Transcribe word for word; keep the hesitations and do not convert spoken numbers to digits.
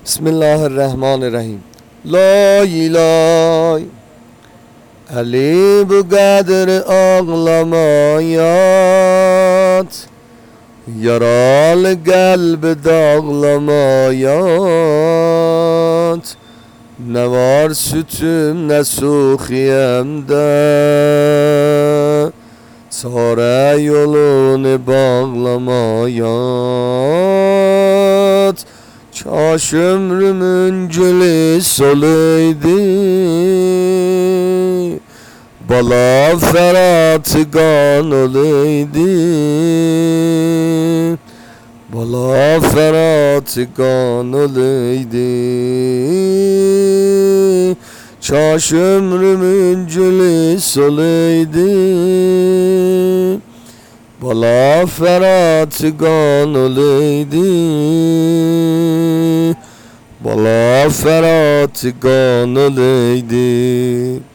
Bismillahirrahmanirrahim. La ilahe Ali bu kadir ağlamayat, yaralı kalbi dağlamayat. Ne var sütüm ne suhiyemde, çare yolunu bağlamayat. Kaş ömrümün gülü soluydu, bala ferat kan olaydı, bala ferat kan olaydı. Kaş ömrümün gülü soluydu, bala ferat kan olaydı, bala ferat kan olaydı.